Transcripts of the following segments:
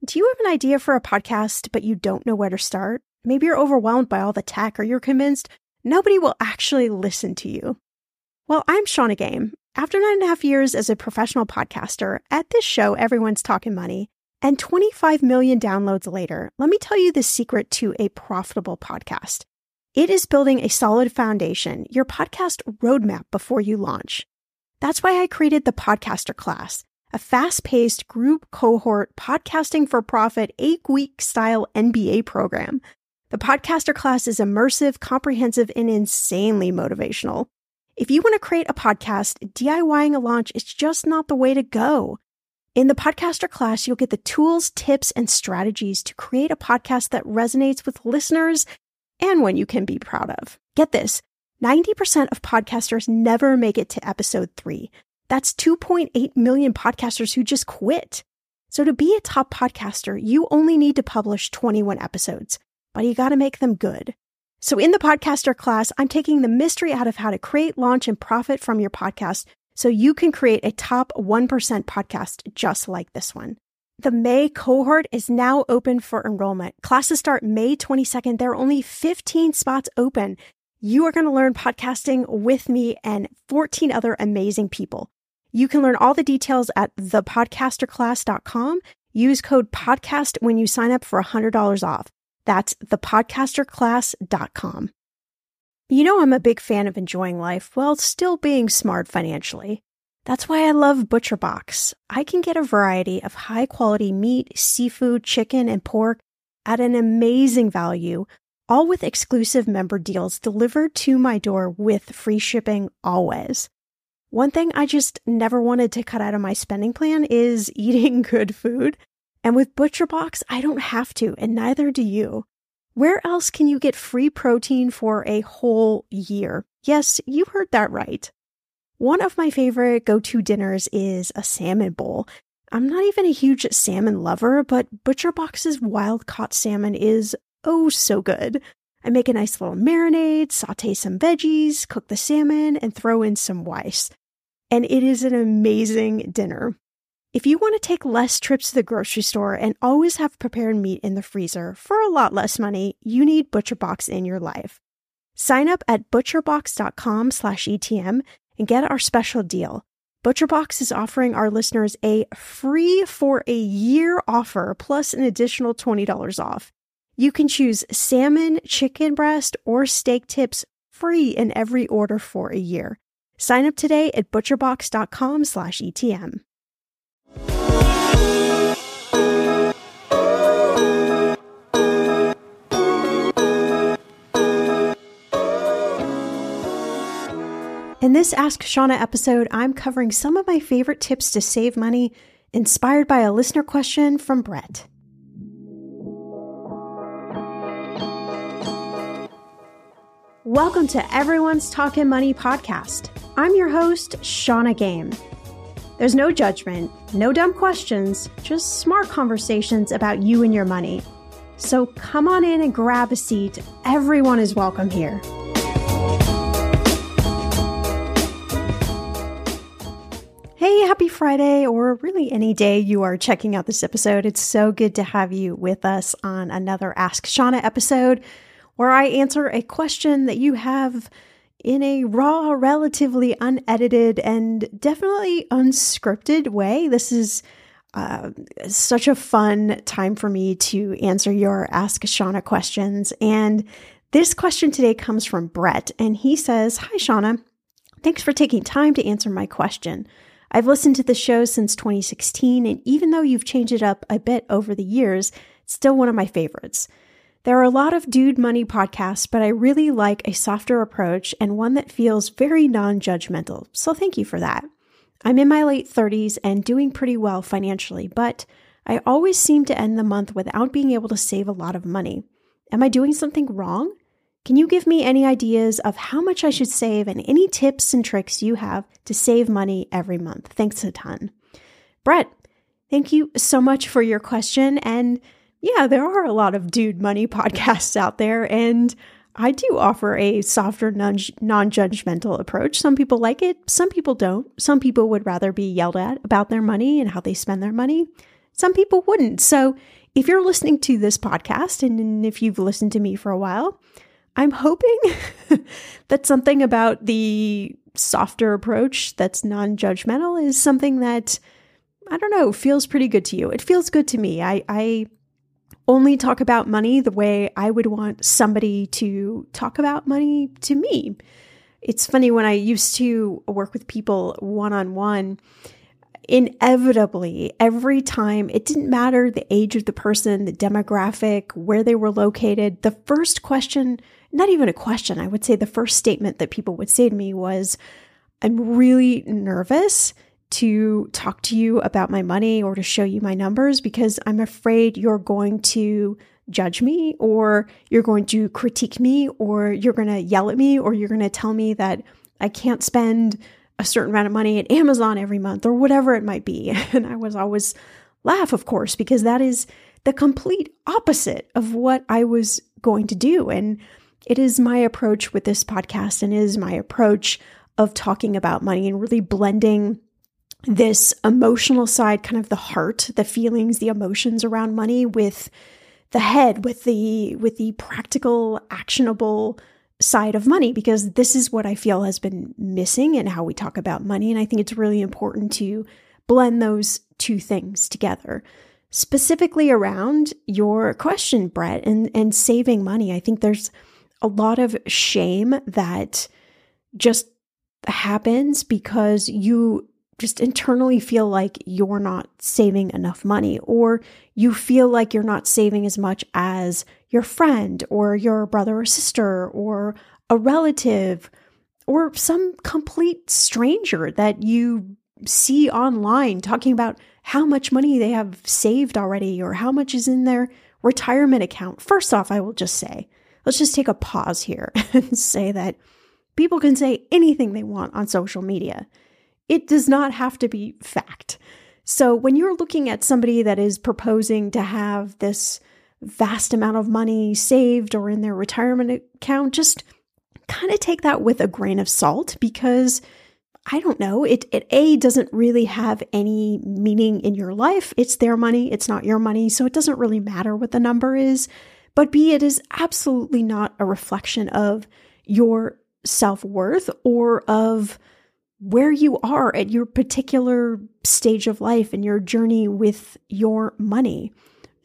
Do you have an idea for a podcast, but you don't know where to start? Maybe you're overwhelmed by all the tech, or you're convinced nobody will actually listen to you. Well, I'm Shannah Game. After 9.5 years as a professional podcaster, at this show, everyone's talking money, and 25 million downloads later, let me tell you the secret to a profitable podcast. It is building a solid foundation, your podcast roadmap before you launch. That's why I created the Podcaster Class, a fast-paced group cohort podcasting for profit 8-week style MBA program. The Podcaster Class is immersive, comprehensive, and insanely motivational. If you want to create a podcast, DIYing a launch is just not the way to go. In the Podcaster Class, you'll get the tools, tips, and strategies to create a podcast that resonates with listeners and one you can be proud of. Get this, 90% of podcasters never make it to episode 3. That's 2.8 million podcasters who just quit. So to be a top podcaster, you only need to publish 21 episodes, but you got to make them good. So in the Podcaster Class, I'm taking the mystery out of how to create, launch, and profit from your podcast so you can create a top 1% podcast just like this one. The May cohort is now open for enrollment. Classes start May 22nd. There are only 15 spots open. You are going to learn podcasting with me and 14 other amazing people. You can learn all the details at thepodcasterclass.com. Use code PODCAST when you sign up for $100 off. That's thepodcasterclass.com. You know I'm a big fan of enjoying life while still being smart financially. That's why I love ButcherBox. I can get a variety of high-quality meat, seafood, chicken, and pork at an amazing value, all with exclusive member deals delivered to my door with free shipping always. One thing I just never wanted to cut out of my spending plan is eating good food. And with ButcherBox, I don't have to, and neither do you. Where else can you get free protein for a whole year? Yes, you heard that right. One of my favorite go-to dinners is a salmon bowl. I'm not even a huge salmon lover, but ButcherBox's wild-caught salmon is oh so good. I make a nice little marinade, saute some veggies, cook the salmon, and throw in some rice. And it is an amazing dinner. If you want to take less trips to the grocery store and always have prepared meat in the freezer for a lot less money, you need ButcherBox in your life. Sign up at butcherbox.com/ETM and get our special deal. ButcherBox is offering our listeners a free for a year offer plus an additional $20 off. You can choose salmon, chicken breast, or steak tips free in every order for a year. Sign up today at butcherbox.com/ETM. In this Ask Shannah episode, I'm covering some of my favorite tips to save money, inspired by a listener question from Brett. Welcome to Everyone's Talking Money podcast. I'm your host, Shannah Game. There's no judgment, no dumb questions, just smart conversations about you and your money. So come on in and grab a seat. Everyone is welcome here. Hey, happy Friday, or really any day you are checking out this episode. It's so good to have you with us on another Ask Shannah episode, where I answer a question that you have in a raw, relatively unedited, and definitely unscripted way. This is such a fun time for me to answer your Ask Shannah questions. And this question today comes from Brett, and he says, "Hi, Shannah. Thanks for taking time to answer my question. I've listened to the show since 2016, and even though you've changed it up a bit over the years, it's still one of my favorites. There are a lot of dude money podcasts, but I really like a softer approach and one that feels very non-judgmental. So thank you for that. I'm in my late 30s and doing pretty well financially, but I always seem to end the month without being able to save a lot of money. Am I doing something wrong? Can you give me any ideas of how much I should save and any tips and tricks you have to save money every month? Thanks a ton." Brett, thank you so much for your question. And yeah, there are a lot of dude money podcasts out there, and I do offer a softer, non-judgmental approach. Some people like it, some people don't. Some people would rather be yelled at about their money and how they spend their money. some people wouldn't. So if you're listening to this podcast, and if you've listened to me for a while, I'm hoping that something about the softer approach that's non-judgmental is something that, I don't know, feels pretty good to you. It feels good to me. I only talk about money the way I would want somebody to talk about money to me. It's funny, when I used to work with people one-on-one, inevitably, every time, it didn't matter the age of the person, the demographic, where they were located, the first question, not even a question, I would say the first statement that people would say to me was, I'm really nervous to talk to you about my money or to show you my numbers because I'm afraid you're going to judge me, or you're going to critique me, or you're going to yell at me, or you're going to tell me that I can't spend a certain amount of money at Amazon every month, or whatever it might be. And I was always laugh, of course, because that is the complete opposite of what I was going to do. And it is my approach with this podcast, and is my approach of talking about money and really blending this emotional side, kind of the heart, the feelings, the emotions around money, with the head, with the practical, actionable side of money, because this is what I feel has been missing in how we talk about money. And I think it's really important to blend those two things together. Specifically around your question, Brett, and saving money. I think there's a lot of shame that just happens because you just internally feel like you're not saving enough money, or you feel like you're not saving as much as your friend or your brother or sister or a relative or some complete stranger that you see online talking about how much money they have saved already or how much is in their retirement account. First off, I will just say, let's just take a pause here and say that people can say anything they want on social media. It does not have to be fact. So when you're looking at somebody that is proposing to have this vast amount of money saved or in their retirement account, just kind of take that with a grain of salt, because I don't know, it doesn't really have any meaning in your life. It's their money. It's not your money. So it doesn't really matter what the number is. But B, it is absolutely not a reflection of your self-worth or of where you are at your particular stage of life and your journey with your money.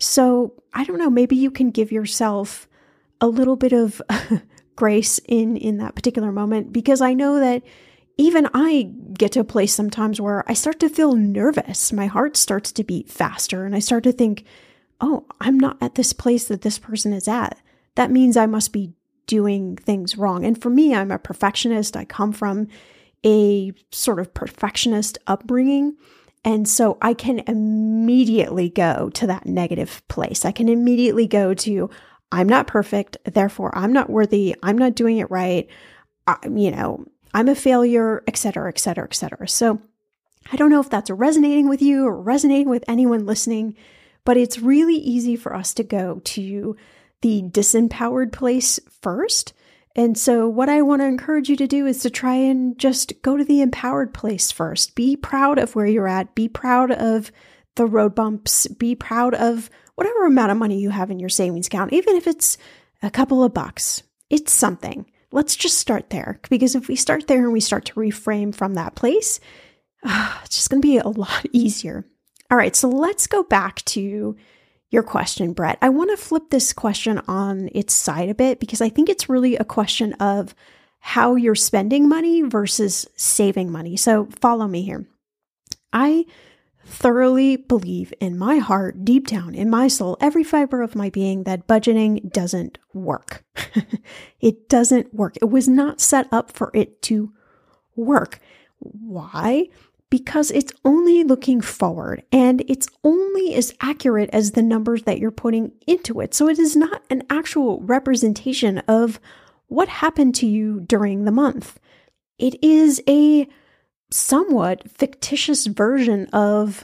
So I don't know, maybe you can give yourself a little bit of grace in that particular moment, because I know that even I get to a place sometimes where I start to feel nervous. My heart starts to beat faster, and I start to think, oh, I'm not at this place that this person is at. That means I must be doing things wrong. And for me, I'm a perfectionist. I come from a sort of perfectionist upbringing. And so I can immediately go to that negative place. I can immediately go to, I'm not perfect, therefore I'm not worthy, I'm not doing it right, I'm a failure, et cetera, et cetera, et cetera. So I don't know if that's resonating with you or resonating with anyone listening, but it's really easy for us to go to the disempowered place first. And so what I want to encourage you to do is to try and just go to the empowered place first. Be proud of where you're at. Be proud of the road bumps. Be proud of whatever amount of money you have in your savings account, even if it's a couple of bucks. It's something. Let's just start there, because if we start there and we start to reframe from that place, it's just going to be a lot easier. All right, so let's go back to your question, Brett. I want to flip this question on its side a bit, because I think it's really a question of how you're spending money versus saving money. So follow me here. I thoroughly believe in my heart, deep down in my soul, every fiber of my being, that budgeting doesn't work. It doesn't work. It was not set up for it to work. Why? Because it's only looking forward, and it's only as accurate as the numbers that you're putting into it. So it is not an actual representation of what happened to you during the month. It is a somewhat fictitious version of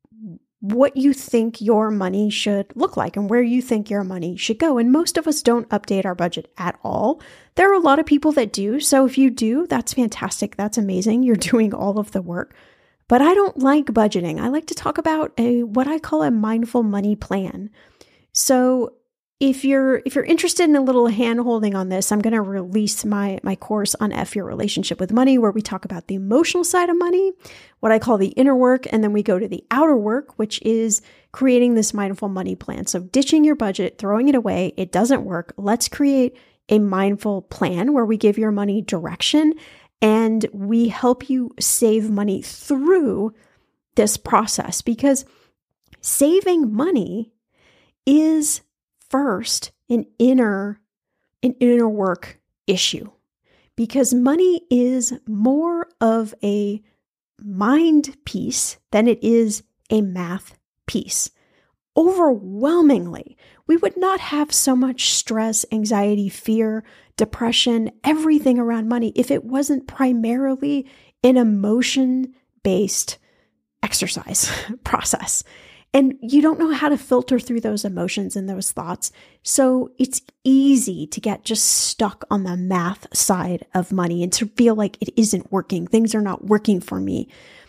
what you think your money should look like and where you think your money should go. And most of us don't update our budget at all. There are a lot of people that do. So if you do, that's fantastic. That's amazing. You're doing all of the work. But I don't like budgeting. I like to talk about what I call a mindful money plan. So if you're interested in a little hand-holding on this, I'm going to release my course on F Your Relationship with Money, where we talk about the emotional side of money, what I call the inner work, and then we go to the outer work, which is creating this mindful money plan. So ditching your budget, throwing it away, it doesn't work. Let's create a mindful plan where we give your money direction and we help you save money through this process, because saving money is first an inner work issue, because money is more of a mind piece than it is a math piece. Overwhelmingly, we would not have so much stress, anxiety, fear, depression, everything around money if it wasn't primarily an emotion-based exercise process. And you don't know how to filter through those emotions and those thoughts. So it's easy to get just stuck on the math side of money and to feel like it isn't working. Things are not working for me.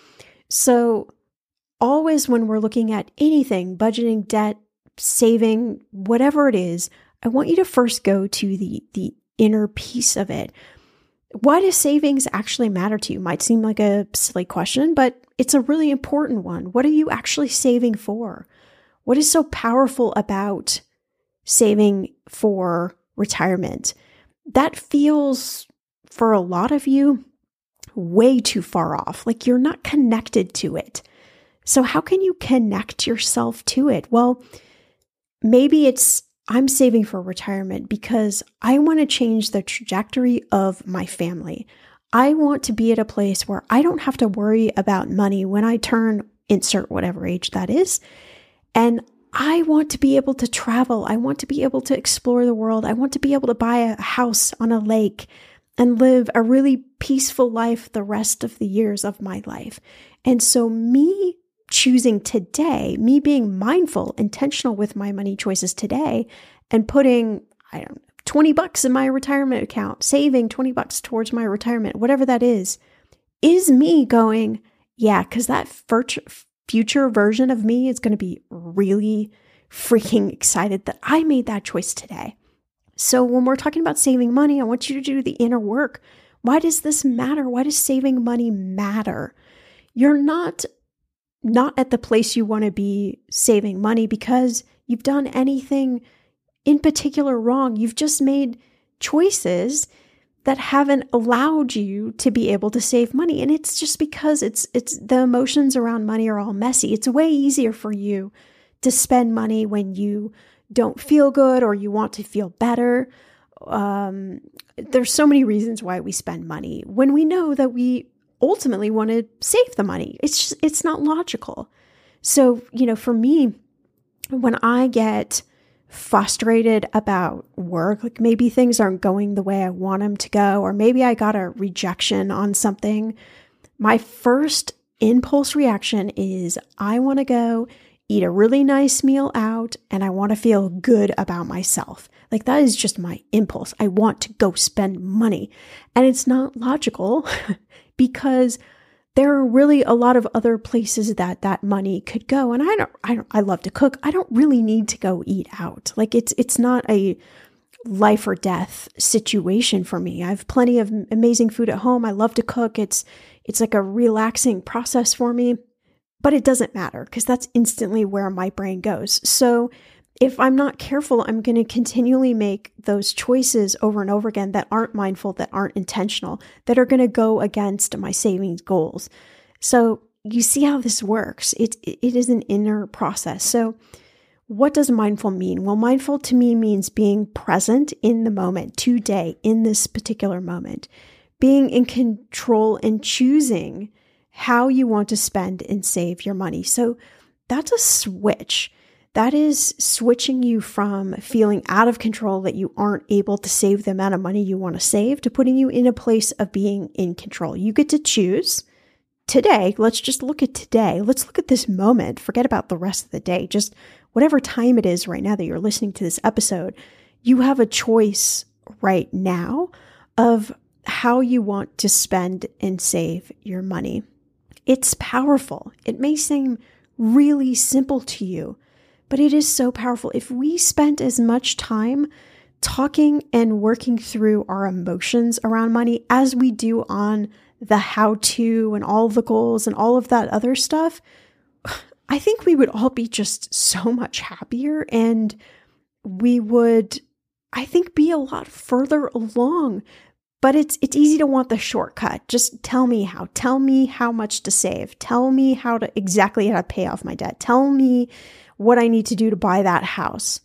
So always when we're looking at anything, budgeting, debt, saving, whatever it is, I want you to first go to the inner piece of it. Why does savings actually matter to you? Might seem like a silly question, but it's a really important one. What are you actually saving for? What is so powerful about saving for retirement? That feels, for a lot of you, way too far off. Like you're not connected to it. So how can you connect yourself to it? Well, maybe I'm saving for retirement because I want to change the trajectory of my family. I want to be at a place where I don't have to worry about money when I turn, insert whatever age that is. And I want to be able to travel. I want to be able to explore the world. I want to be able to buy a house on a lake and live a really peaceful life the rest of the years of my life. And so me choosing today, me being mindful, intentional with my money choices today, and putting, $20 in my retirement account, saving $20 towards my retirement, whatever that is me going, yeah, because that future version of me is going to be really freaking excited that I made that choice today. So when we're talking about saving money, I want you to do the inner work. Why does this matter? Why does saving money matter? You're not at the place you want to be saving money because you've done anything in particular wrong. You've just made choices that haven't allowed you to be able to save money. And it's just because it's the emotions around money are all messy. It's way easier for you to spend money when you don't feel good or you want to feel better. There's so many reasons why we spend money when we know that we ultimately want to save the money. It's not logical. So, for me, when I get frustrated about work, like maybe things aren't going the way I want them to go, or maybe I got a rejection on something, my first impulse reaction is I want to go eat a really nice meal out and I want to feel good about myself. Like that is just my impulse. I want to go spend money. And it's not logical because there are really a lot of other places that money could go. And I love to cook. I don't really need to go eat out. Like it's not a life or death situation for me. I have plenty of amazing food at home. I love to cook. It's like a relaxing process for me, but it doesn't matter because that's instantly where my brain goes. So if I'm not careful, I'm going to continually make those choices over and over again that aren't mindful, that aren't intentional, that are going to go against my savings goals. So you see how this works. It is an inner process. So what does mindful mean? Well, mindful to me means being present in the moment, today, in this particular moment, being in control and choosing how you want to spend and save your money. So that's a switch. That is switching you from feeling out of control that you aren't able to save the amount of money you want to save to putting you in a place of being in control. You get to choose today. Let's just look at today. Let's look at this moment. Forget about the rest of the day. Just whatever time it is right now that you're listening to this episode, you have a choice right now of how you want to spend and save your money. It's powerful. It may seem really simple to you, but it is so powerful. If we spent as much time talking and working through our emotions around money as we do on the how-to and all the goals and all of that other stuff, I think we would all be just so much happier, and we would, I think, be a lot further along. But it's easy to want the shortcut. Just tell me how. Tell me how much to save. Tell me exactly how to pay off my debt. Tell me what I need to do to buy that house.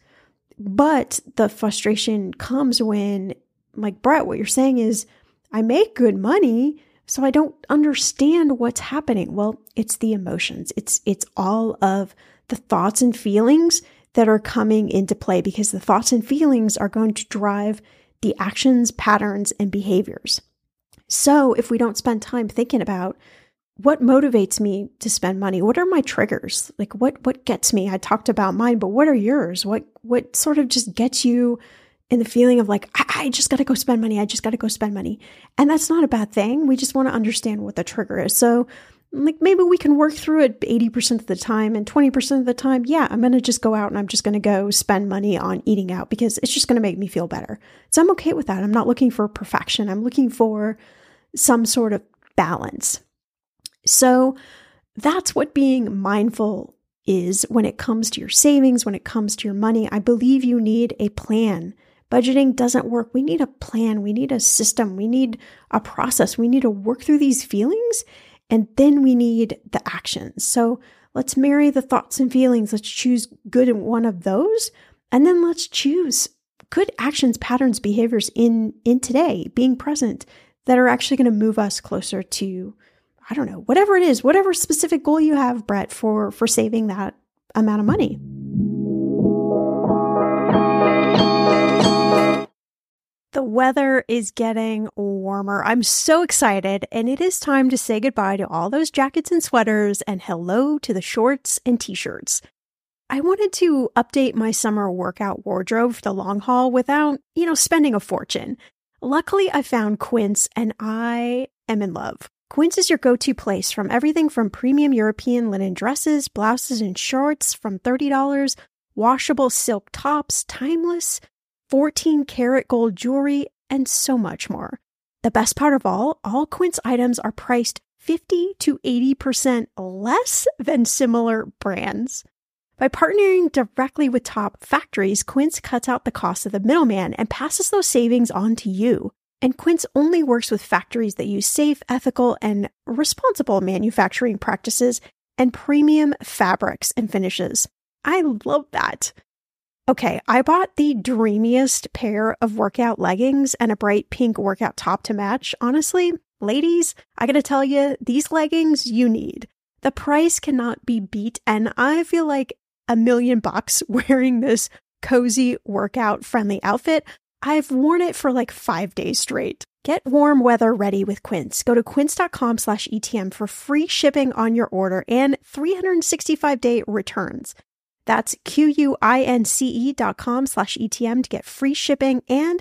But the frustration comes when, like Brett, what you're saying is, I make good money, so I don't understand what's happening. Well, it's the emotions. It's all of the thoughts and feelings that are coming into play, because the thoughts and feelings are going to drive the actions, patterns, and behaviors. So if we don't spend time thinking about what motivates me to spend money, what are my triggers? Like what gets me? I talked about mine, but what are yours? What sort of just gets you in the feeling of like, I just got to go spend money. I just got to go spend money. And that's not a bad thing. We just want to understand what the trigger is. So like maybe we can work through it 80% of the time, and 20% of the time, yeah, I'm going to just go out and I'm just going to go spend money on eating out because it's just going to make me feel better. So I'm okay with that. I'm not looking for perfection. I'm looking for some sort of balance. So that's what being mindful is when it comes to your savings, when it comes to your money. I believe you need a plan. Budgeting doesn't work. We need a plan. We need a system. We need a process. We need to work through these feelings, and then we need the actions. So let's marry the thoughts and feelings. Let's choose good in one of those. And then let's choose good actions, patterns, behaviors in today, being present, that are actually going to move us closer to, I don't know, whatever it is, whatever specific goal you have, Brett, for saving that amount of money. The weather is getting warmer. I'm so excited, and it is time to say goodbye to all those jackets and sweaters and hello to the shorts and t-shirts. I wanted to update my summer workout wardrobe for the long haul without, spending a fortune. Luckily, I found Quince, and I am in love. Quince is your go-to place from everything from premium European linen dresses, blouses, and shorts from $30, washable silk tops, timeless 14-karat gold jewelry, and so much more. The best part of all Quince items are priced 50 to 80% less than similar brands. By partnering directly with top factories, Quince cuts out the cost of the middleman and passes those savings on to you. And Quince only works with factories that use safe, ethical, and responsible manufacturing practices and premium fabrics and finishes. I love that. Okay, I bought the dreamiest pair of workout leggings and a bright pink workout top to match. Honestly, ladies, I gotta tell you, these leggings you need. The price cannot be beat, and I feel like $1 million wearing this cozy workout friendly outfit. I've worn it for like 5 days straight. Get warm weather ready with Quince. Go to quince.com/ETM for free shipping on your order and 365-day returns. That's QUINCE.com/ETM to get free shipping and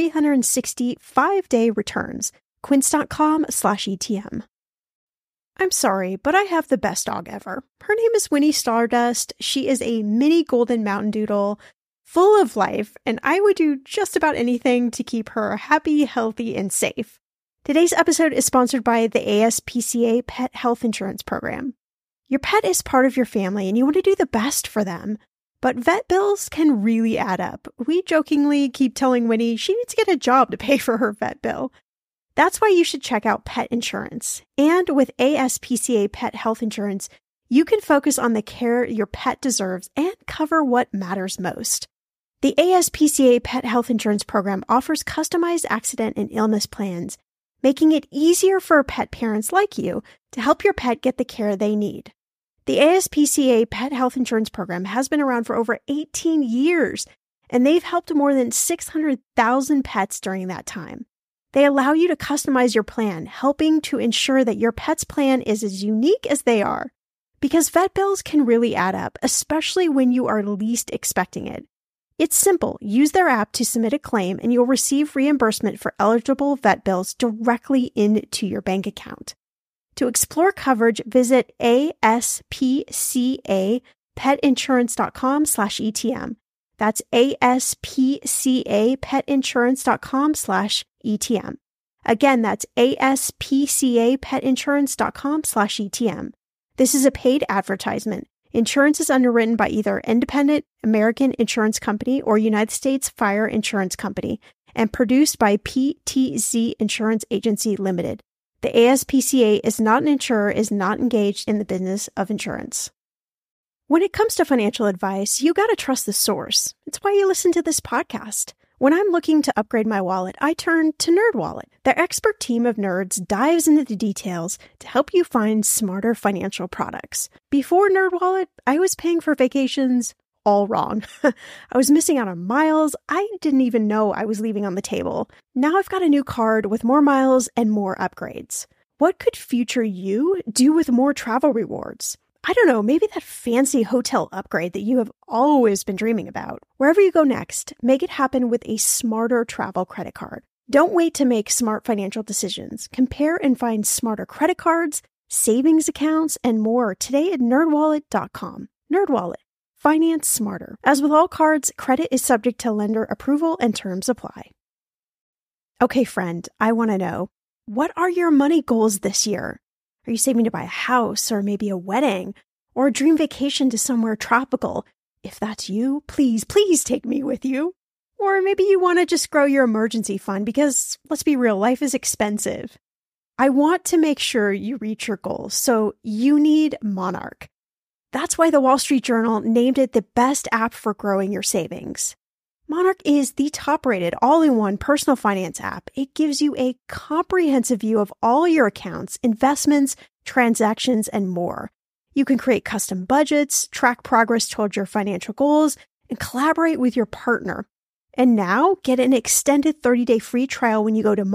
365-day returns. Quince.com/ETM. I'm sorry, but I have the best dog ever. Her name is Winnie Stardust. She is a mini golden mountain doodle, full of life, and I would do just about anything to keep her happy, healthy, and safe. Today's episode is sponsored by the ASPCA Pet Health Insurance Program. Your pet is part of your family, and you want to do the best for them. But vet bills can really add up. We jokingly keep telling Winnie she needs to get a job to pay for her vet bill. That's why you should check out pet insurance. And with ASPCA Pet Health Insurance, you can focus on the care your pet deserves and cover what matters most. The ASPCA Pet Health Insurance Program offers customized accident and illness plans, making it easier for pet parents like you to help your pet get the care they need. The ASPCA Pet Health Insurance Program has been around for over 18 years, and they've helped more than 600,000 pets during that time. They allow you to customize your plan, helping to ensure that your pet's plan is as unique as they are. Because vet bills can really add up, especially when you are least expecting it. It's simple. Use their app to submit a claim, and you'll receive reimbursement for eligible vet bills directly into your bank account. To explore coverage, visit aspcapetinsurance.com/ETM. That's aspcapetinsurance.com/ETM. Again, that's aspcapetinsurance.com/ETM. This is a paid advertisement. Insurance is underwritten by either Independent American Insurance Company or United States Fire Insurance Company and produced by PTZ Insurance Agency Limited. The ASPCA is not an insurer, is not engaged in the business of insurance. When it comes to financial advice, you got to trust the source. It's why you listen to this podcast. When I'm looking to upgrade my wallet, I turn to NerdWallet. Their expert team of nerds dives into the details to help you find smarter financial products. Before NerdWallet, I was paying for vacations all wrong. I was missing out on miles I didn't even know I was leaving on the table. Now I've got a new card with more miles and more upgrades. What could future you do with more travel rewards? I don't know, maybe that fancy hotel upgrade that you have always been dreaming about. Wherever you go next, make it happen with a smarter travel credit card. Don't wait to make smart financial decisions. Compare and find smarter credit cards, savings accounts, and more today at nerdwallet.com. NerdWallet. Finance smarter. As with all cards, credit is subject to lender approval and terms apply. Okay, friend, I want to know, what are your money goals this year? Are you saving to buy a house or maybe a wedding or a dream vacation to somewhere tropical? If that's you, please take me with you. Or maybe you want to just grow your emergency fund because, let's be real, life is expensive. I want to make sure you reach your goals, so you need Monarch. That's why the Wall Street Journal named it the best app for growing your savings. Monarch is the top-rated all-in-one personal finance app. It gives you a comprehensive view of all your accounts, investments, transactions, and more. You can create custom budgets, track progress towards your financial goals, and collaborate with your partner. And now, get an extended 30-day free trial when you go to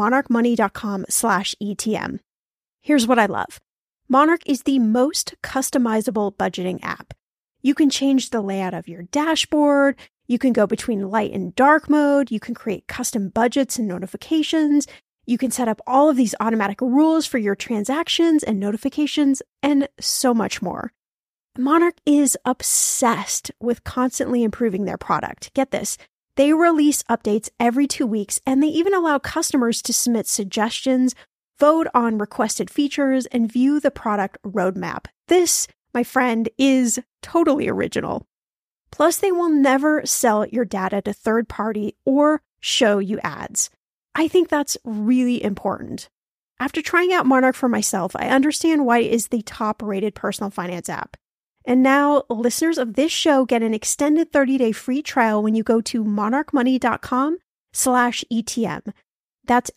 monarchmoney.com/ETM. Here's what I love. Monarch is the most customizable budgeting app. You can change the layout of your dashboard. You can go between light and dark mode. You can create custom budgets and notifications. You can set up all of these automatic rules for your transactions and notifications, and so much more. Monarch is obsessed with constantly improving their product. Get this. They release updates every 2 weeks, and they even allow customers to submit suggestions, vote on requested features, and view the product roadmap. This, my friend, is totally original. Plus, they will never sell your data to third party or show you ads. I think that's really important. After trying out Monarch for myself, I understand why it is the top-rated personal finance app. And now, listeners of this show get an extended 30-day free trial when you go to monarchmoney.com/ETM. That's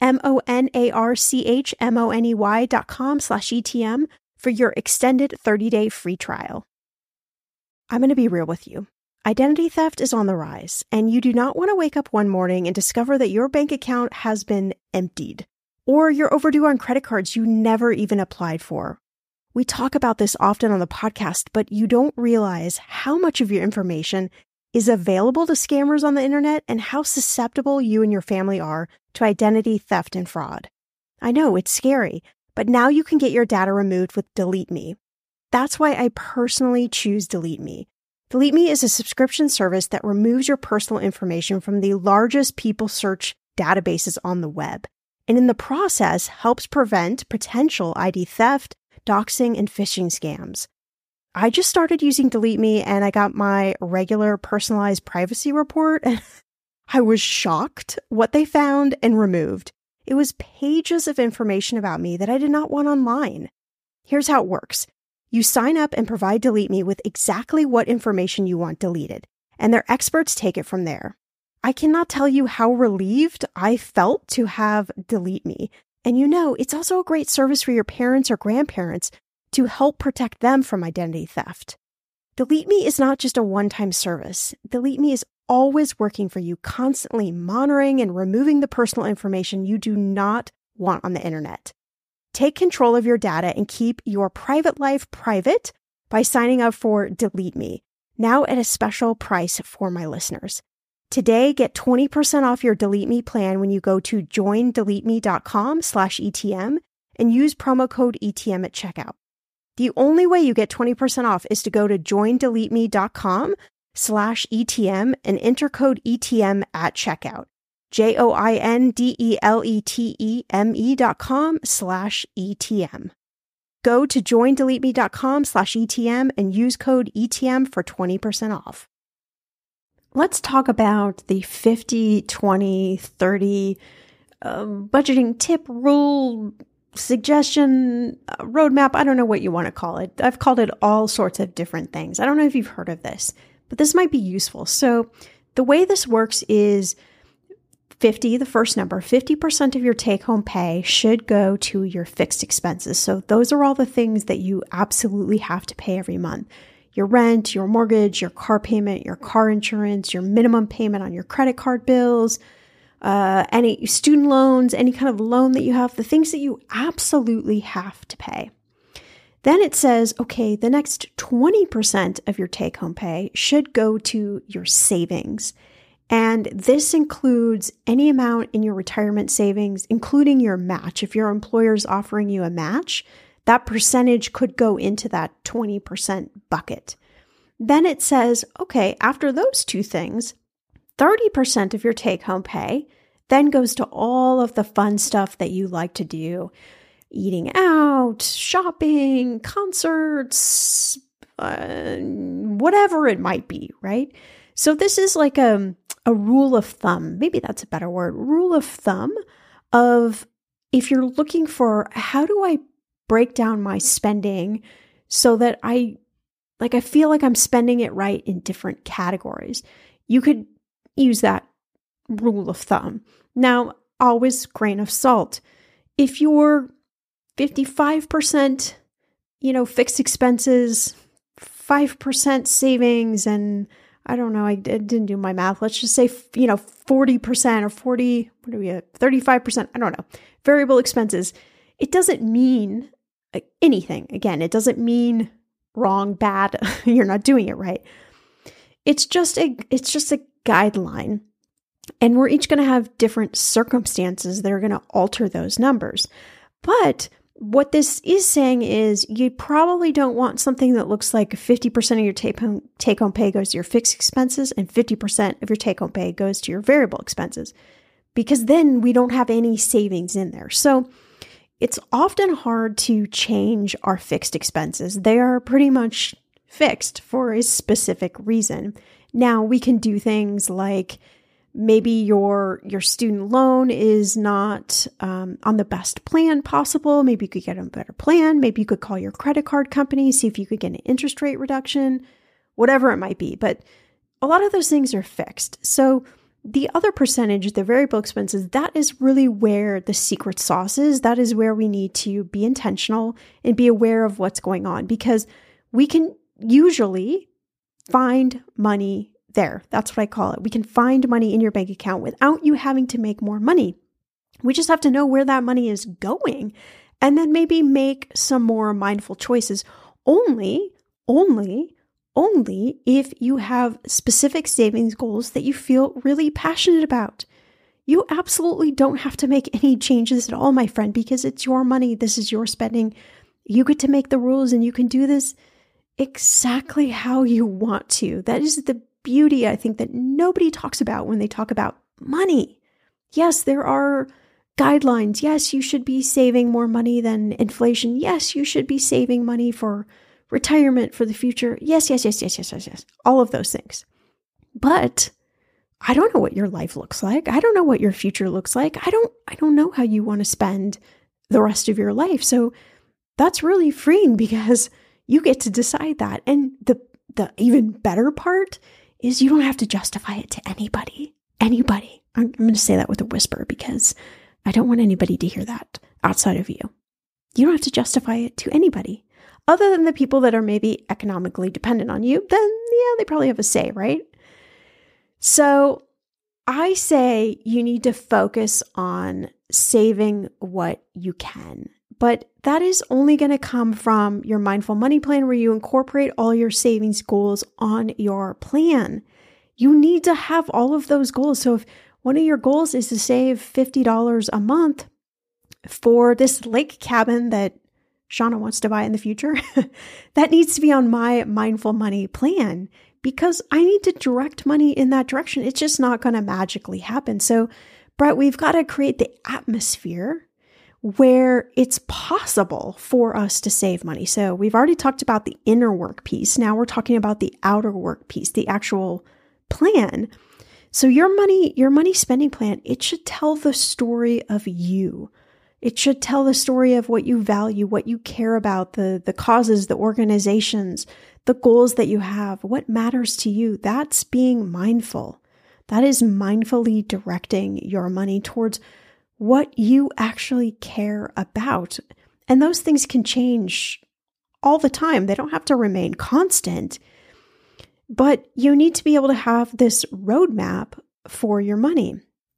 monarchmoney.com/ETM for your extended 30-day free trial. I'm going to be real with you. Identity theft is on the rise, and you do not want to wake up one morning and discover that your bank account has been emptied, or you're overdue on credit cards you never even applied for. We talk about this often on the podcast, but you don't realize how much of your information is available to scammers on the internet and how susceptible you and your family are to identity theft and fraud. I know, it's scary, but now you can get your data removed with Delete Me. That's why I personally choose Delete Me. Delete Me is a subscription service that removes your personal information from the largest people search databases on the web, and in the process helps prevent potential ID theft, doxing, and phishing scams. I just started using Delete Me and I got my regular personalized privacy report, and I was shocked what they found and removed. It was pages of information about me that I did not want online. Here's how it works. You sign up and provide Delete Me with exactly what information you want deleted, and their experts take it from there. I cannot tell you how relieved I felt to have Delete Me. And you know, it's also a great service for your parents or grandparents to help protect them from identity theft. Delete Me is not just a one-time service. Delete Me is always working for you, constantly monitoring and removing the personal information you do not want on the internet. Take control of your data and keep your private life private by signing up for Delete Me, now at a special price for my listeners. Today, get 20% off your Delete Me plan when you go to joindeleteme.com/ETM and use promo code ETM at checkout. The only way you get 20% off is to go to joindeleteme.com/ETM and enter code ETM at checkout. JOINDELETEME.com/ETM. Go to joindeleteme.com/ETM and use code ETM for 20% off. Let's talk about the 50, 20, 30 budgeting tip, rule, suggestion, roadmap. I don't know what you want to call it. I've called it all sorts of different things. I don't know if you've heard of this, but this might be useful. So the way this works is 50, the first number, 50% of your take-home pay should go to your fixed expenses. So those are all the things that you absolutely have to pay every month. Your rent, your mortgage, your car payment, your car insurance, your minimum payment on your credit card bills, any student loans, any kind of loan that you have, the things that you absolutely have to pay. Then it says, okay, the next 20% of your take-home pay should go to your savings. And this includes any amount in your retirement savings, including your match. If your employer is offering you a match, that percentage could go into that 20% bucket. Then it says, okay, after those two things, 30% of your take-home pay then goes to all of the fun stuff that you like to do. Eating out, shopping, concerts, whatever it might be, right? So this is like a rule of thumb, maybe that's a better word, rule of thumb of if you're looking for how do I break down my spending so that I feel like I'm spending it right in different categories. You could use that rule of thumb. Now, always grain of salt. If you're 55%, fixed expenses, 5% savings, and I don't know, I didn't do my math. Let's just say, 40% or 35%, I don't know, variable expenses. It doesn't mean anything. Again, it doesn't mean wrong, bad, you're not doing it right. It's just a guideline. And we're each going to have different circumstances that are going to alter those numbers. But what this is saying is you probably don't want something that looks like 50% of your take-home pay goes to your fixed expenses and 50% of your take-home pay goes to your variable expenses, because then we don't have any savings in there. So it's often hard to change our fixed expenses. They are pretty much fixed for a specific reason. Now, we can do things like maybe your student loan is not on the best plan possible. Maybe you could get a better plan. Maybe you could call your credit card company, see if you could get an interest rate reduction, whatever it might be. But a lot of those things are fixed. So the other percentage, the variable expenses, that is really where the secret sauce is. That is where we need to be intentional and be aware of what's going on, because we can usually find money there. That's what I call it. We can find money in your bank account without you having to make more money. We just have to know where that money is going and then maybe make some more mindful choices. Only if you have specific savings goals that you feel really passionate about. You absolutely don't have to make any changes at all, my friend, because it's your money. This is your spending. You get to make the rules and you can do this exactly how you want to. That is the beauty, I think, that nobody talks about when they talk about money. Yes, there are guidelines. Yes, you should be saving more money than inflation. Yes, you should be saving money for retirement, for the future. Yes. All of those things. But I don't know what your life looks like. I don't know what your future looks like. I don't know how you want to spend the rest of your life. So that's really freeing because you get to decide that. And the even better part is you don't have to justify it to anybody. Anybody. I'm going to say that with a whisper because I don't want anybody to hear that outside of you. You don't have to justify it to anybody other than the people that are maybe economically dependent on you. Then, yeah, they probably have a say, right? So I say you need to focus on saving what you can. But that is only going to come from your mindful money plan where you incorporate all your savings goals on your plan. You need to have all of those goals. So if one of your goals is to save $50 a month, for this lake cabin that Shauna wants to buy in the future. That needs to be on my mindful money plan because I need to direct money in that direction. It's just not going to magically happen. So, Brett, we've got to create the atmosphere where it's possible for us to save money. So we've already talked about the inner work piece. Now we're talking about the outer work piece, the actual plan. So your money spending plan, it should tell the story of you. It should tell the story of what you value, what you care about, the causes, the organizations, the goals that you have, what matters to you. That's being mindful. That is mindfully directing your money towards what you actually care about. And those things can change all the time. They don't have to remain constant, but you need to be able to have this roadmap for your money.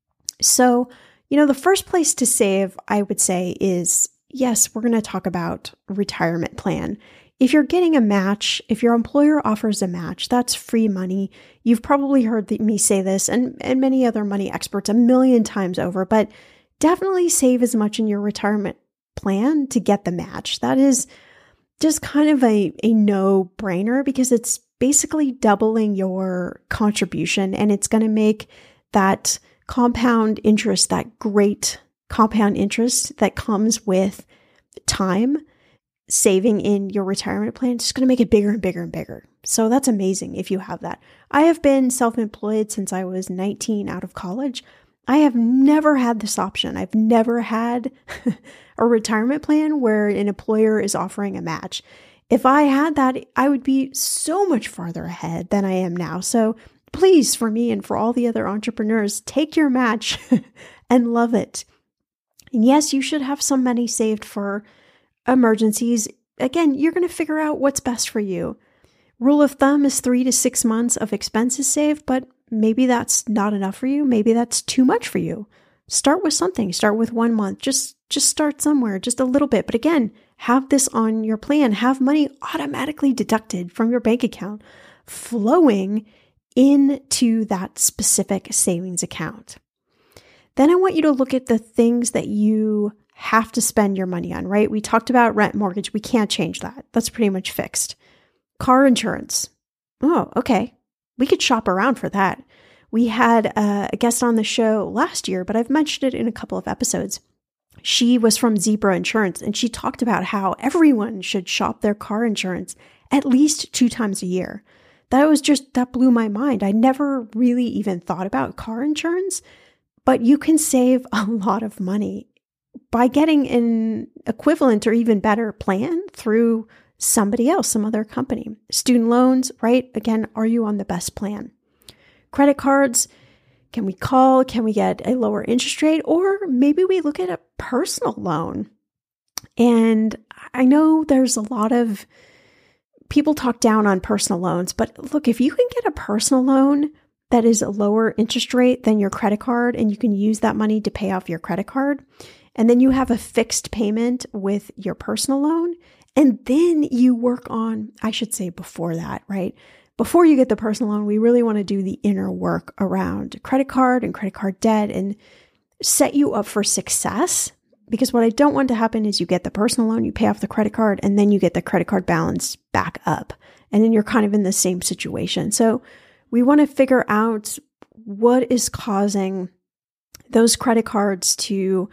So, the first place to save, I would say, is, yes, we're going to talk about retirement plan. If you're getting a match, if your employer offers a match, that's free money. You've probably heard me say this and many other money experts a million times over, but definitely save as much in your retirement plan to get the match. That is just kind of a no-brainer because it's basically doubling your contribution and it's going to make that compound interest, that great compound interest that comes with time saving in your retirement plan, it's just going to make it bigger and bigger and bigger. So that's amazing if you have that. I have been self-employed since I was 19 out of college. I have never had this option. I've never had a retirement plan where an employer is offering a match. If I had that, I would be so much farther ahead than I am now. So please, for me and for all the other entrepreneurs, take your match and love it. And yes, you should have some money saved for emergencies. Again, you're going to figure out what's best for you. Rule of thumb is 3 to 6 months of expenses saved, but maybe that's not enough for you. Maybe that's too much for you. Start with something. Start with 1 month. Just start somewhere, just a little bit. But again, have this on your plan. Have money automatically deducted from your bank account, flowing into that specific savings account. Then I want you to look at the things that you have to spend your money on, right? We talked about rent, mortgage. We can't change that. That's pretty much fixed. Car insurance. Oh, okay. We could shop around for that. We had a guest on the show last year, but I've mentioned it in a couple of episodes. She was from Zebra Insurance, and she talked about how everyone should shop their car insurance at least 2 times a year. That blew my mind. I never really even thought about car insurance, but you can save a lot of money by getting an equivalent or even better plan through somebody else, some other company. Student loans, right? Again, are you on the best plan? Credit cards, can we call? Can we get a lower interest rate? Or maybe we look at a personal loan. And I know there's a lot of people talk down on personal loans, but look, if you can get a personal loan that is a lower interest rate than your credit card, and you can use that money to pay off your credit card, and then you have a fixed payment with your personal loan, and then you work on, I should say before that, right? Before you get the personal loan, we really want to do the inner work around credit card and credit card debt and set you up for success. Because what I don't want to happen is you get the personal loan, you pay off the credit card, and then you get the credit card balance back up. And then you're kind of in the same situation. So we want to figure out what is causing those credit cards to,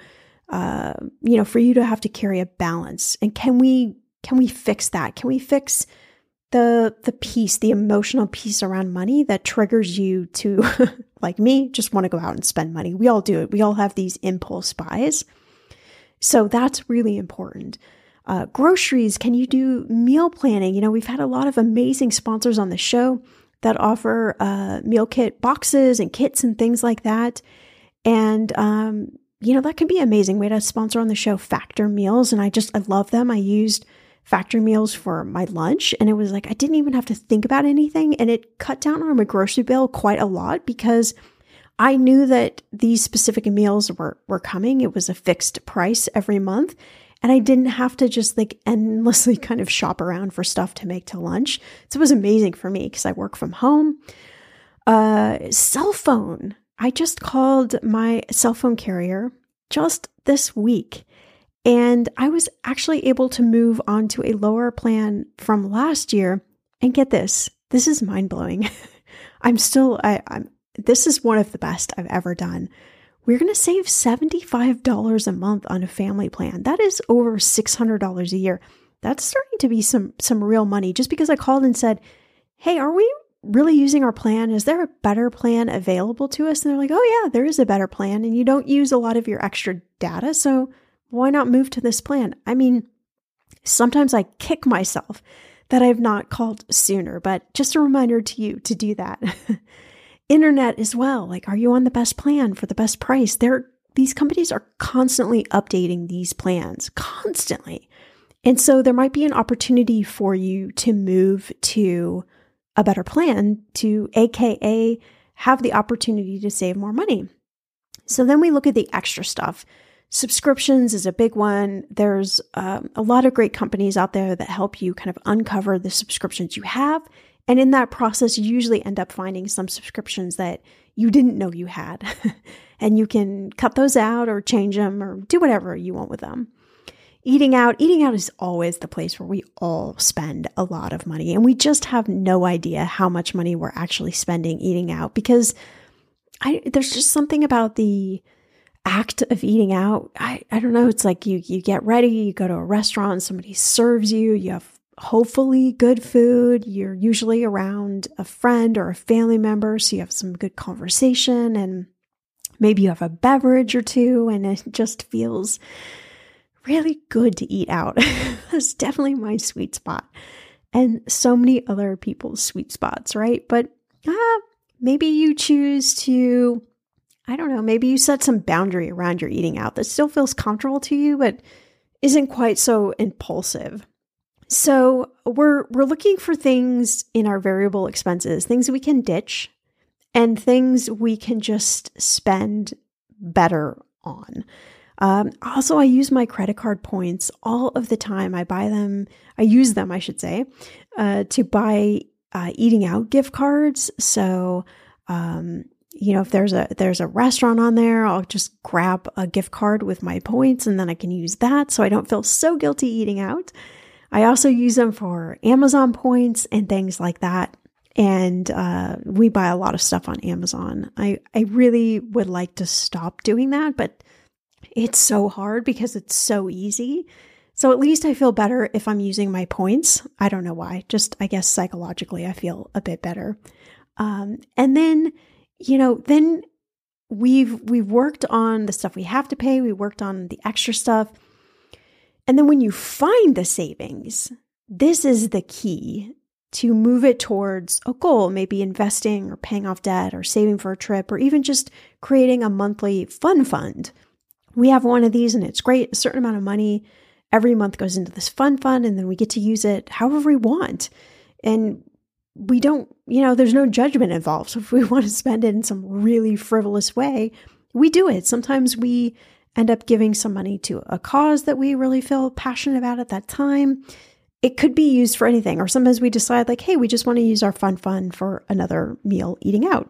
for you to have to carry a balance. And can we fix that? Can we fix the piece, the emotional piece around money that triggers you to, like me, just want to go out and spend money? We all do it. We all have these impulse buys. So that's really important. Groceries, can you do meal planning? We've had a lot of amazing sponsors on the show that offer meal kit boxes and kits and things like that. And, that can be amazing. We had a sponsor on the show, Factor Meals, and I love them. I used Factor Meals for my lunch, and it was like I didn't even have to think about anything, and it cut down on my grocery bill quite a lot because I knew that these specific meals were coming. It was a fixed price every month, and I didn't have to just endlessly kind of shop around for stuff to make to lunch. So it was amazing for me because I work from home. Cell phone. I just called my cell phone carrier just this week, And I was actually able to move on to a lower plan from last year. And get this is mind blowing. This is one of the best I've ever done. We're going to save $75 a month on a family plan. That is over $600 a year. That's starting to be some real money, just because I called and said, hey, are we really using our plan? Is there a better plan available to us? And they're like, oh yeah, there is a better plan. And you don't use a lot of your extra data. So why not move to this plan? I mean, sometimes I kick myself that I've not called sooner, but just a reminder to you to do that. Internet as well. Like, are you on the best plan for the best price? These companies are constantly updating these plans, constantly. And so there might be an opportunity for you to move to a better plan, to AKA have the opportunity to save more money. So then we look at the extra stuff. Subscriptions is a big one. There's a lot of great companies out there that help you kind of uncover the subscriptions you have. And in that process, you usually end up finding some subscriptions that you didn't know you had. And you can cut those out or change them or do whatever you want with them. Eating out is always the place where we all spend a lot of money. And we just have no idea how much money we're actually spending eating out, because there's just something about the act of eating out. I don't know. It's like you get ready, you go to a restaurant, somebody serves you, you have hopefully good food. You're usually around a friend or a family member, so you have some good conversation, and maybe you have a beverage or two, and it just feels really good to eat out. That's definitely my sweet spot, and so many other people's sweet spots, right? But maybe you choose to, I don't know, maybe you set some boundary around your eating out that still feels comfortable to you, but isn't quite so impulsive. So we're looking for things in our variable expenses, things we can ditch and things we can just spend better on. Also, I use my credit card points all of the time. I use them, I should say, to buy eating out gift cards. So, if there's a restaurant on there, I'll just grab a gift card with my points, and then I can use that so I don't feel so guilty eating out. I also use them for Amazon points and things like that. And we buy a lot of stuff on Amazon. I really would like to stop doing that, but it's so hard because it's so easy. So at least I feel better if I'm using my points. I don't know why. Just, I guess psychologically, I feel a bit better. And then, then we've worked on the stuff we have to pay. We worked on the extra stuff. And then when you find the savings, this is the key to move it towards a goal, maybe investing or paying off debt or saving for a trip or even just creating a monthly fun fund. We have one of these and it's great. A certain amount of money every month goes into this fun fund, and then we get to use it however we want. And we don't, there's no judgment involved. So if we want to spend it in some really frivolous way, we do it. Sometimes we end up giving some money to a cause that we really feel passionate about at that time. It could be used for anything. Or sometimes we decide like, hey, we just want to use our fun fund for another meal eating out.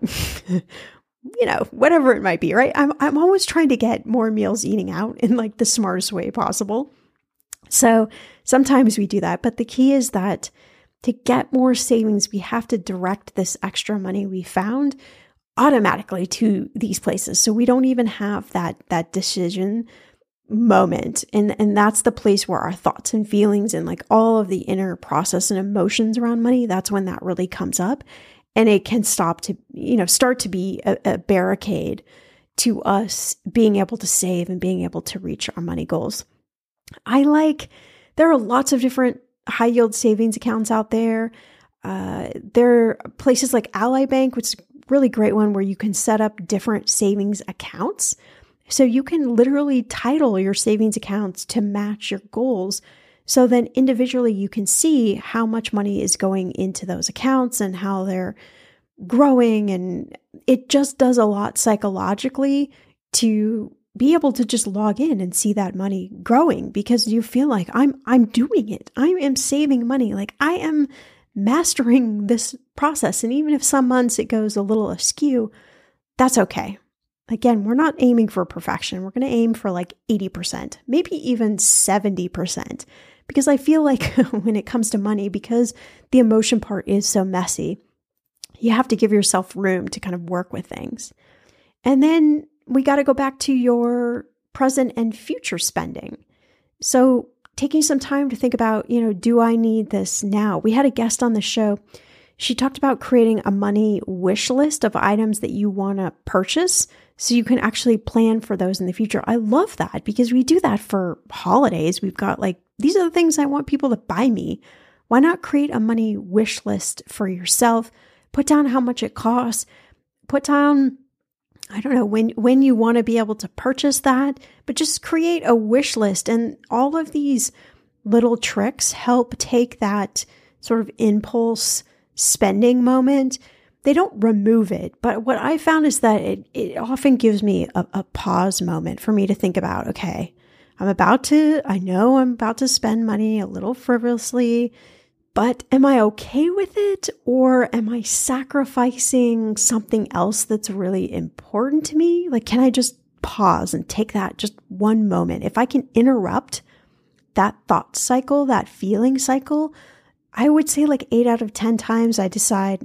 Whatever it might be, right? I'm always trying to get more meals eating out in like the smartest way possible. So sometimes we do that. But the key is that to get more savings, we have to direct this extra money we found automatically to these places. So we don't even have that decision moment. And that's the place where our thoughts and feelings and like all of the inner process and emotions around money, that's when that really comes up. And it can start to be a barricade to us being able to save and being able to reach our money goals. There are lots of different high yield savings accounts out there. There are places like Ally Bank, which is a really great one where you can set up different savings accounts. So you can literally title your savings accounts to match your goals. So then individually you can see how much money is going into those accounts and how they're growing. And it just does a lot psychologically to be able to just log in and see that money growing, because you feel like I'm doing it. I am saving money. Like I am mastering this process. And even if some months it goes a little askew, that's okay. Again, we're not aiming for perfection. We're going to aim for like 80%, maybe even 70%, because I feel like when it comes to money, because the emotion part is so messy, you have to give yourself room to kind of work with things. And then we got to go back to your present and future spending. So taking some time to think about, do I need this now? We had a guest on the show. She talked about creating a money wish list of items that you want to purchase so you can actually plan for those in the future. I love that because we do that for holidays. We've got these are the things I want people to buy me. Why not create a money wish list for yourself? Put down how much it costs. Put down, I don't know, when you want to be able to purchase that, but just create a wish list. And all of these little tricks help take that sort of impulse spending moment. They don't remove it, but what I found is that it often gives me a pause moment for me to think about, okay, I know I'm about to spend money a little frivolously, but am I okay with it? Or am I sacrificing something else that's really important to me? Can I just pause and take that just one moment? If I can interrupt that thought cycle, that feeling cycle, I would say 8 out of 10 times I decide,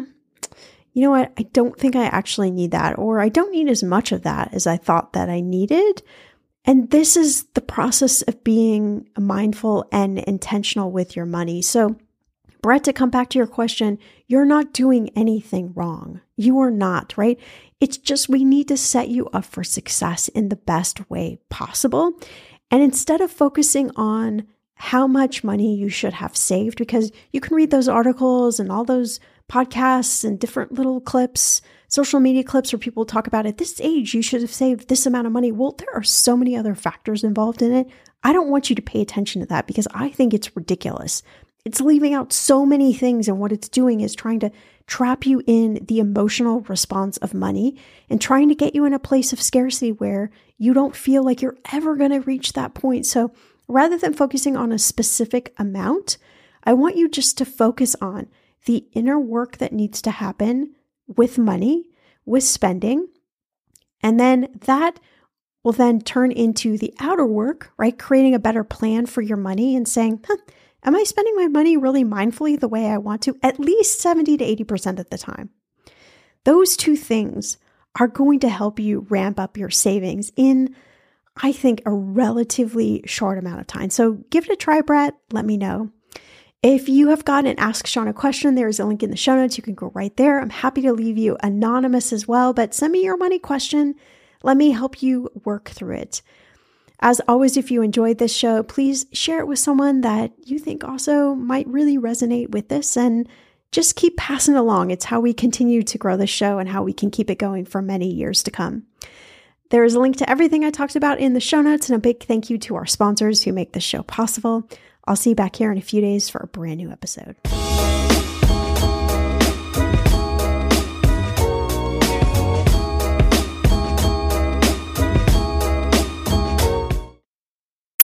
you know what? I don't think I actually need that, or I don't need as much of that as I thought that I needed. And this is the process of being mindful and intentional with your money. So, Brett, to come back to your question, you're not doing anything wrong. You are not, right? It's just we need to set you up for success in the best way possible. And instead of focusing on how much money you should have saved, because you can read those articles and all those podcasts and different little clips, social media clips where people talk about at this age, you should have saved this amount of money. Well, there are so many other factors involved in it. I don't want you to pay attention to that because I think it's ridiculous. It's leaving out so many things, and what it's doing is trying to trap you in the emotional response of money and trying to get you in a place of scarcity where you don't feel like you're ever going to reach that point. So rather than focusing on a specific amount, I want you just to focus on the inner work that needs to happen with money, with spending, and then that will then turn into the outer work, right? Creating a better plan for your money and saying, am I spending my money really mindfully the way I want to? At least 70 to 80% of the time. Those two things are going to help you ramp up your savings in, I think, a relatively short amount of time. So give it a try, Brett. Let me know. If you have got an Ask Sean a question, there is a link in the show notes. You can go right there. I'm happy to leave you anonymous as well, but send me your money question. Let me help you work through it. As always, if you enjoyed this show, please share it with someone that you think also might really resonate with this, and just keep passing it along. It's how we continue to grow the show and how we can keep it going for many years to come. There is a link to everything I talked about in the show notes, and a big thank you to our sponsors who make this show possible. I'll see you back here in a few days for a brand new episode.